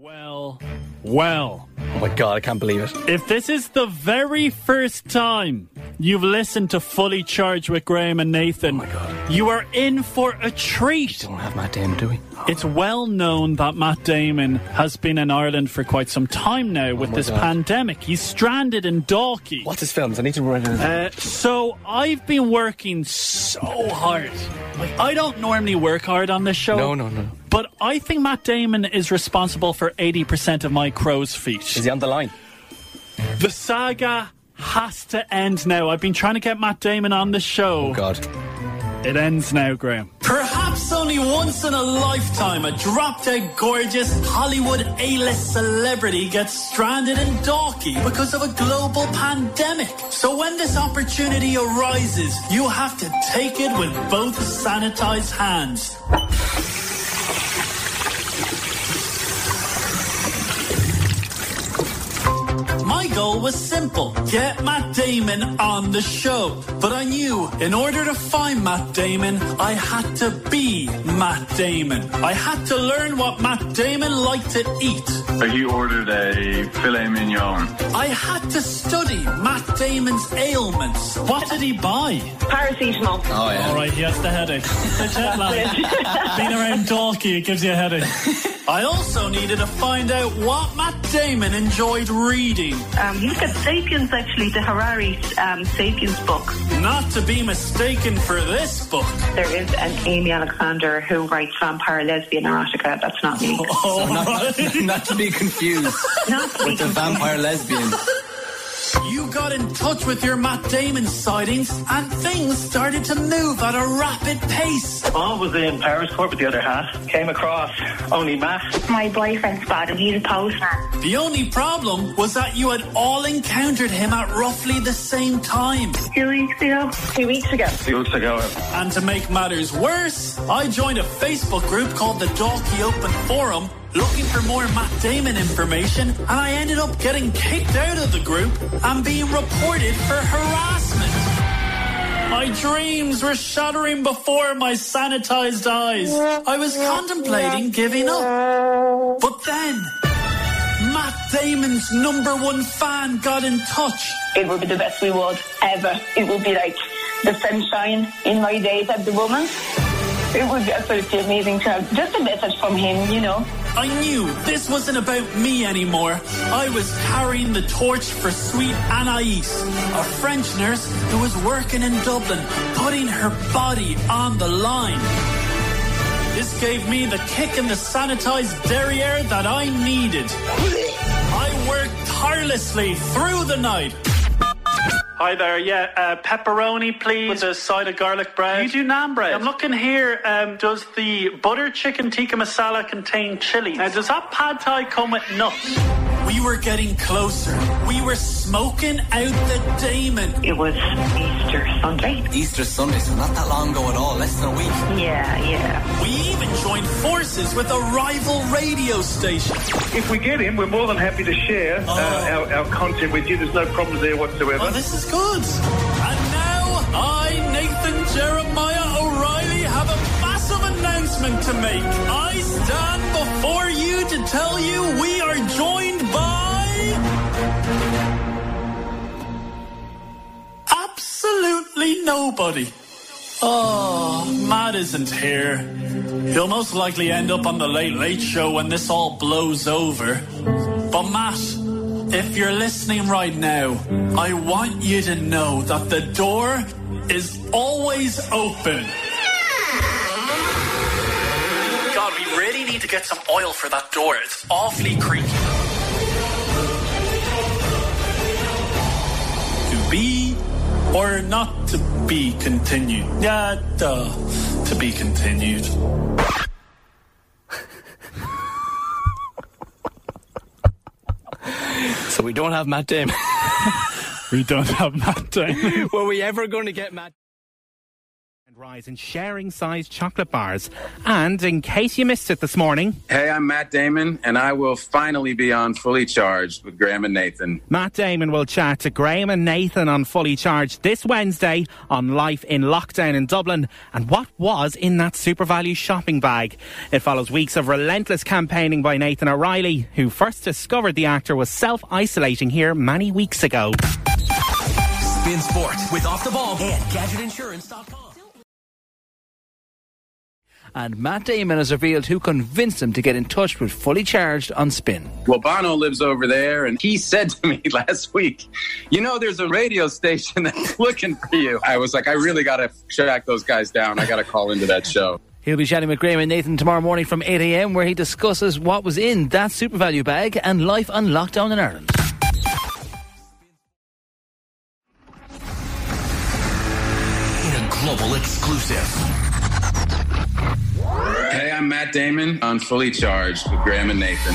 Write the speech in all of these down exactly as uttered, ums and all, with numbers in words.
Well, well. Oh my God, I can't believe it. If this is the very first time you've listened to Fully Charged with Graham and Nathan, oh my God, you are in for a treat. We don't have Matt Damon, do we? It's well known that Matt Damon has been in Ireland for quite some time now with oh this God. pandemic. He's stranded in Dalkey. What's his films? I need to write it down. Uh, so I've been working so hard. Like, I don't normally work hard on this show. No, no, no. But I think Matt Damon is responsible for eighty percent of my crow's feet. Is he on the line? The saga has to end now. I've been trying to get Matt Damon on the show. Oh, God. It ends now, Graham. Perhaps only once in a lifetime a drop-dead gorgeous Hollywood A-list celebrity gets stranded in Dalkey because of a global pandemic. So when this opportunity arises, you have to take it with both sanitized hands. My goal was simple, get Matt Damon on the show. But I knew in order to find Matt Damon, I had to be Matt Damon. I had to learn what Matt Damon liked to eat. He ordered a filet mignon. I had to study Matt Damon's ailments. What did he buy? Paracetamol. Oh, yeah. All right, he has the headache. The jet lag. Being around Dalkey, it gives you a headache. I also needed to find out what Matt Damon enjoyed reading. Um, he's got Sapiens, actually, the Harari um, Sapiens book. Not to be mistaken for this book. There is an Amy Alexander who writes vampire lesbian erotica. That's not me. Oh, So not, not to be confused Not to be with the confused. vampire lesbian. You got in touch with your Matt Damon sightings and things started to move at a rapid pace. I was in Paris Court with the other half. Came across only Matt. My boyfriend spotted him. He's a postman. The only problem was that you had all encountered him at roughly the same time. Two weeks ago. Two weeks ago. Two weeks ago. And to make matters worse, I joined a Facebook group called the Dalkey Open Forum looking for more Matt Damon information, and I ended up getting kicked out of the group and being reported for harassment. My dreams were shattering before my sanitized eyes. I was contemplating giving up. But then, Matt Damon's number one fan got in touch. It would be the best reward ever. It would be like the sunshine in my days at the moment. It would be absolutely amazing to have just a message from him, you know. I knew this wasn't about me anymore. I was carrying the torch for sweet Anaïs, a French nurse who was working in Dublin, putting her body on the line. This gave me the kick in the sanitized derriere that I needed. I worked tirelessly through the night. Hi there, yeah, uh, pepperoni please, with a side of garlic bread. You do naan bread? I'm looking here, um, does the butter chicken tikka masala contain chili? Now, does that pad thai come with nuts? We were getting closer. We were smoking out the Damon. It was Easter Sunday. Easter Sunday, so not that long ago at all, less than a week. Yeah, yeah. We even joined forces with a rival radio station. If we get him, we're more than happy to share Oh. uh, our, our content with you. There's no problems there whatsoever. Oh, this is good. And now, I, Nathan Jeremiah O'Reilly, have a massive announcement to make. I stand before you to tell you we are joined by... absolutely nobody. Oh, Matt isn't here. He'll most likely end up on the Late Late Show when this all blows over. But Matt, if you're listening right now, I want you to know that the door is always open. God, we really need to get some oil for that door. It's awfully creaky. To be or not to be continued? Yeah, duh. To be continued. So we don't have Matt Damon. We don't have Matt Damon. Were we ever going to get Matt? rise in sharing-sized chocolate bars. And in case you missed it this morning... Hey, I'm Matt Damon, and I will finally be on Fully Charged with Graham and Nathan. Matt Damon will chat to Graham and Nathan on Fully Charged this Wednesday on Life in Lockdown in Dublin and what was in that SuperValu shopping bag. It follows weeks of relentless campaigning by Nathan O'Reilly, who first discovered the actor was self-isolating here many weeks ago. Spin Sport with Off the Ball and gadget insurance dot com. And Matt Damon has revealed who convinced him to get in touch with Fully Charged on Spin. Well, Bono lives over there, and he said to me last week, you know, there's a radio station that's looking for you. I was like, I really got to track those guys down. I got to call into that show. He'll be chatting with Graham and Nathan tomorrow morning from eight a.m. where he discusses what was in that SuperValu bag and life on lockdown in Ireland. In a global exclusive. Hey, I'm Matt Damon on Fully Charged with Graham and Nathan.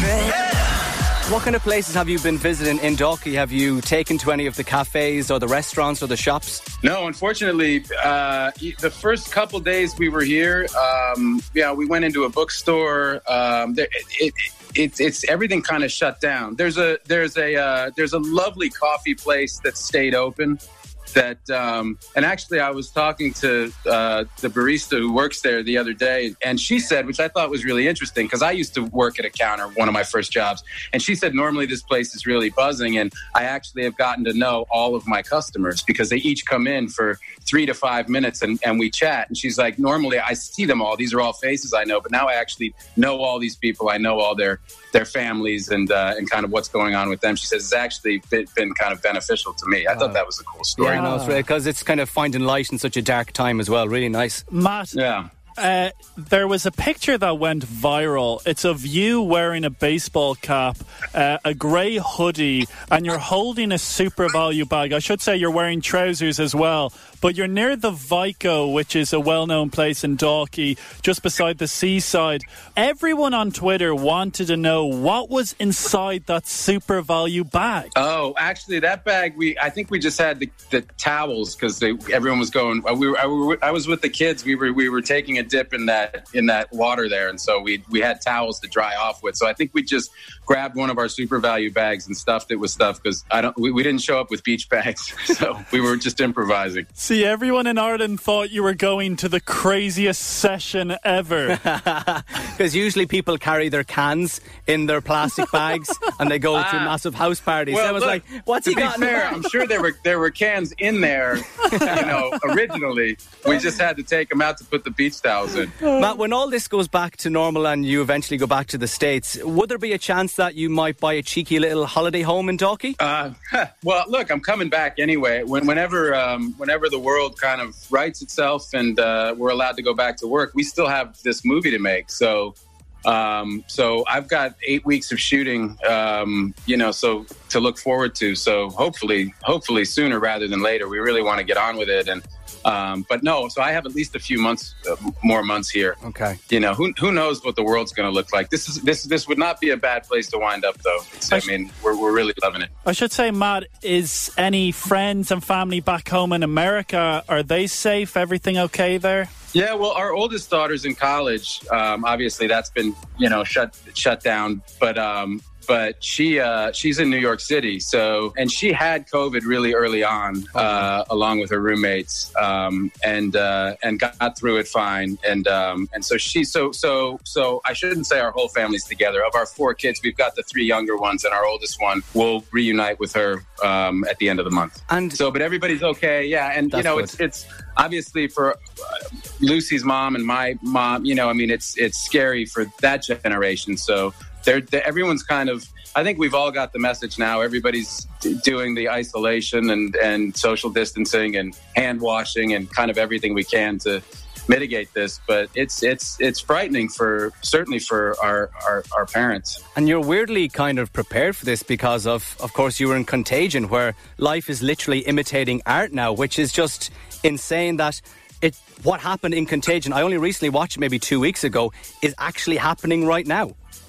What kind of places have you been visiting in Dalkey? Have you taken to any of the cafes or the restaurants or the shops? No, unfortunately, uh, the first couple days we were here, um, yeah, we went into a bookstore. Um, it, it, it, it's everything kind of shut down. There's a there's a uh, there's a lovely coffee place that stayed open. That um, and actually, I was talking to uh, the barista who works there the other day, and she said, which I thought was really interesting, because I used to work at a counter, one of my first jobs, and she said normally this place is really buzzing, and I actually have gotten to know all of my customers because they each come in for three to five minutes and, and we chat. And she's like, normally I see them all; these are all faces I know, but now I actually know all these people. I know all their their families and uh, and kind of what's going on with them. She says it's actually been, been kind of beneficial to me. I thought that was a cool story. Yeah, no, it's right, because it's kind of finding light in such a dark time as well. Really nice. Matt, yeah. Uh, there was a picture that went viral. It's of you wearing a baseball cap, uh, a grey hoodie, and you're holding a SuperValu bag. I should say you're wearing trousers as well. But you're near the Vico, which is a well-known place in Dalkey, just beside the seaside. Everyone on Twitter wanted to know what was inside that SuperValu bag. Oh, actually, that bag, we I think we just had the, the towels because everyone was going. We were, I, we were, I was with the kids. We were we were taking a dip in that in that water there, and so we we had towels to dry off with. So I think we just grabbed one of our SuperValu bags and stuffed it with stuff because I don't. We, we didn't show up with beach bags, so we were just improvising. See, everyone in Ireland thought you were going to the craziest session ever. Because usually people carry their cans in their plastic bags and they go to Ah. massive house parties. Well, I was look, like, what's to he be got in the fair, bag? I'm sure there were there were cans in there, you know, originally. We just had to take them out to put the beach towels in. Matt, when all this goes back to normal and you eventually go back to the States, would there be a chance that you might buy a cheeky little holiday home in Dalkey? Uh, well, look, I'm coming back anyway. When, whenever, um, whenever the world kind of rights itself and uh, we're allowed to go back to work, we still have this movie to make. So, um, so I've got eight weeks of shooting, um, you know, so to look forward to. So hopefully, hopefully sooner rather than later. We really want to get on with it. And um, but no, so I have at least a few months, uh, more months here. Okay. You know, who who knows what the world's going to look like? This is this this would not be a bad place to wind up, though. It's, I mean, we're we're really loving it. I should say, Matt, is any friends and family back home in America, are they safe? Everything okay there? Yeah, well, our oldest daughter's in college. Um, obviously, that's been, you know, shut shut down. But um, but she uh, she's in New York City. So and she had COVID really early on, uh, along with her roommates, um, and uh, and got through it fine. And um, and so she so so so I shouldn't say our whole family's together. Of our four kids, we've got the three younger ones, and our oldest one will reunite with her um, at the end of the month. And so, but everybody's okay. Yeah, and you know, good. it's it's obviously for. Uh, Lucy's mom and my mom, you know, I mean, it's it's scary for that generation. So they're, they're everyone's kind of, I think we've all got the message now. Everybody's d- doing the isolation and, and social distancing and hand washing and kind of everything we can to mitigate this. But it's it's it's frightening for certainly for our, our, our parents. And you're weirdly kind of prepared for this because of, of course, you were in Contagion, where life is literally imitating art now, which is just insane that It what happened in Contagion, I only recently watched it maybe two weeks ago, is actually happening right now.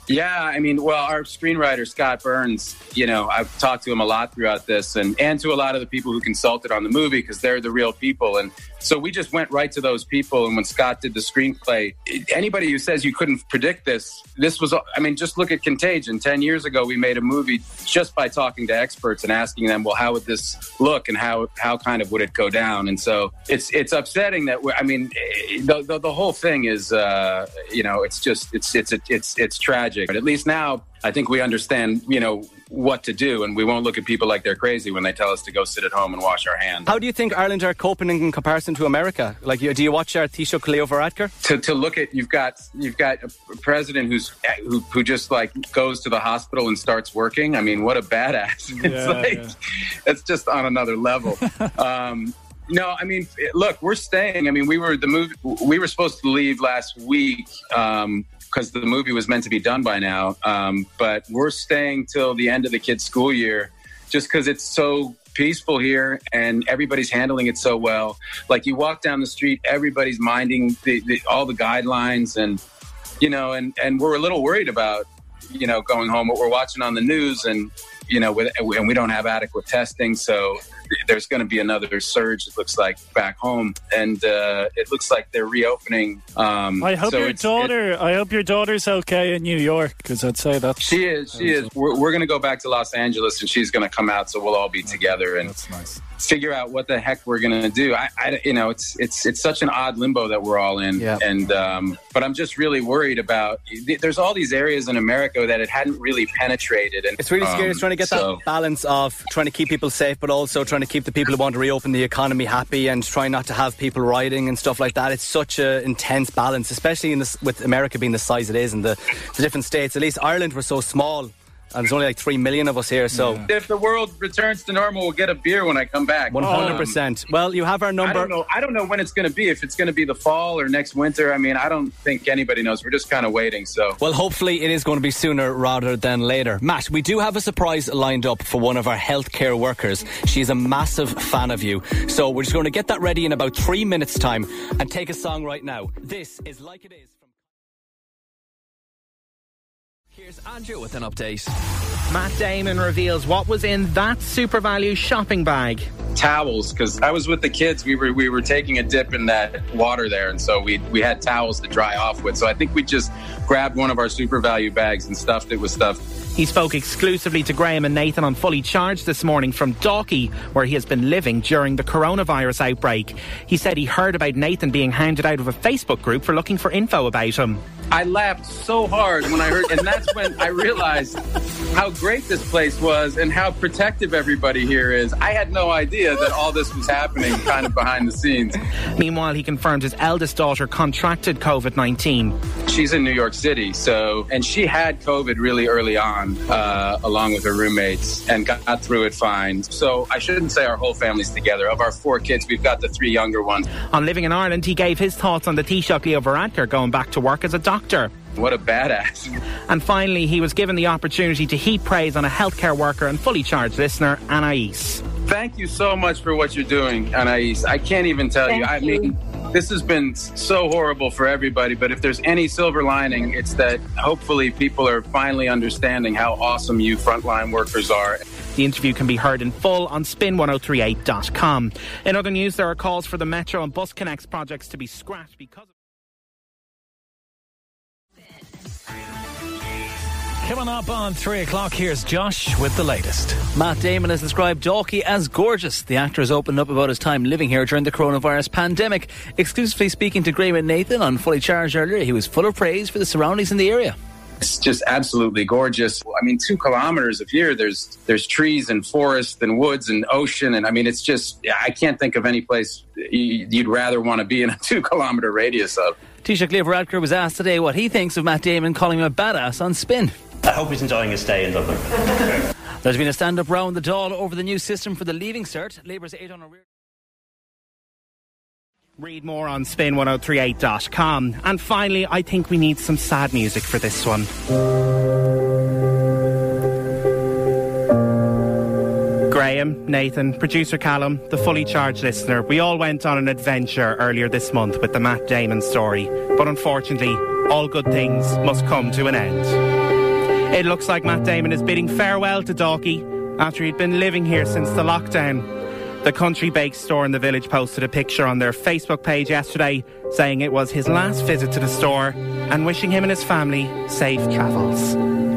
Yeah, I mean, well, our screenwriter, Scott Burns, you know, I've talked to him a lot throughout this and, and to a lot of the people who consulted on the movie because they're the real people. And so we just went right to those people. And when Scott did the screenplay, anybody who says you couldn't predict this, this was, I mean, just look at Contagion. Ten years ago, we made a movie just by talking to experts and asking them, well, how would this look and how how kind of would it go down? And so it's it's upsetting that, I mean, the, the, the whole thing is, uh, you know, it's just, it's, it's, it's, it's, it's tragic. But at least now, I think we understand, you know, what to do, and we won't look at people like they're crazy when they tell us to go sit at home and wash our hands. How do you think Ireland are coping in comparison to America? Like, do you watch our Taoiseach Leo Varadkar? To to look at, you've got you've got a president who's who, who just like goes to the hospital and starts working. I mean, what a badass! Yeah, it's like yeah. it's just on another level. um, No, I mean, look, we're staying. I mean, we were the movie. We were supposed to leave last week um, because the movie was meant to be done by now. Um, but we're staying till the end of the kids' school year, just because it's so peaceful here and everybody's handling it so well. Like, you walk down the street, everybody's minding the, the, all the guidelines, and you know, and and we're a little worried about, you know, going home. What we're watching on the news, and you know, with, and we don't have adequate testing, so there's going to be another surge, it looks like, back home, and uh, it looks like they're reopening. Um, I hope so your it's, daughter. It, I hope your daughter's okay in New York, because I'd say that she is. She is. We're, we're going to go back to Los Angeles, and she's going to come out, so we'll all be together and That's nice. figure out what the heck we're going to do. I, I, you know, it's it's it's such an odd limbo that we're all in, yeah. and um, but I'm just really worried about. There's all these areas in America that it hadn't really penetrated, and it's really scary. Um, it's trying to get so. that balance of trying to keep people safe, but also trying to keep the people who want to reopen the economy happy, and trying not to have people rioting and stuff like that. It's such an intense balance, especially in this, with America being the size it is, and the, the different states. At least Ireland, we're so small. And there's only like three million of us here, so... Yeah. If the world returns to normal, we'll get a beer when I come back. one hundred percent. Um, well, you have our number. I don't know, I don't know when it's going to be, if it's going to be the fall or next winter. I mean, I don't think anybody knows. We're just kind of waiting, so... Well, hopefully it is going to be sooner rather than later. Matt, we do have a surprise lined up for one of our healthcare workers. She's a massive fan of you. So we're just going to get that ready in about three minutes' time and take a song right now. This is Like It Is. Here's Andrew with an update. Matt Damon reveals what was in that SuperValu shopping bag. Towels, because I was with the kids. We were we were taking a dip in that water there, and so we we had towels to dry off with. So I think we just grabbed one of our SuperValu bags and stuffed it with stuff. He spoke exclusively to Graham and Nathan on Fully Charged this morning from Dalkey, where he has been living during the coronavirus outbreak. He said he heard about Nathan being hounded out of a Facebook group for looking for info about him. I laughed so hard when I heard, and that's when I realized how great this place was and how protective everybody here is. I had no idea that all this was happening kind of behind the scenes. Meanwhile, he confirmed his eldest daughter contracted COVID nineteen. She's in New York City, so, and she had COVID really early on, uh, along with her roommates, and got through it fine. So I shouldn't say our whole family's together. Of our four kids, we've got the three younger ones. On living in Ireland, he gave his thoughts on the Taoiseach Leo Varadkar going back to work as a doctor. What a badass. And finally, he was given the opportunity to heap praise on a healthcare worker and Fully Charged listener, Anais. Thank you so much for what you're doing, Anais. I can't even tell Thank you. I you. mean, this has been so horrible for everybody, but if there's any silver lining, it's that hopefully people are finally understanding how awesome you frontline workers are. The interview can be heard in full on spin ten thirty-eight dot com. In other news, there are calls for the Metro and Bus Connects projects to be scrapped because of... Coming up on three o'clock, here's Josh with the latest. Matt Damon has described Dalkey as gorgeous. The actor has opened up about his time living here during the coronavirus pandemic. Exclusively speaking to Graham and Nathan on Fully Charged earlier, he was full of praise for the surroundings in the area. It's just absolutely gorgeous. I mean, two kilometers of here, there's there's trees and forest and woods and ocean. And I mean, it's just, I can't think of any place you'd rather want to be in a two kilometer radius of. Taoiseach Leo Varadkar was asked today what he thinks of Matt Damon calling him a badass on Spin. I hope he's enjoying his stay in Dublin. There's been a stand-up round the Dáil over the new system for the Leaving Cert. Labour's eight on arrears. Read more on spin ten thirty-eight dot com. And finally, I think we need some sad music for this one. Graham, Nathan, producer Callum, the Fully Charged listener, we all went on an adventure earlier this month with the Matt Damon story. But unfortunately, all good things must come to an end. It looks like Matt Damon is bidding farewell to Dalkey after he'd been living here since the lockdown. The Country Bake store in the village posted a picture on their Facebook page yesterday saying it was his last visit to the store and wishing him and his family safe travels.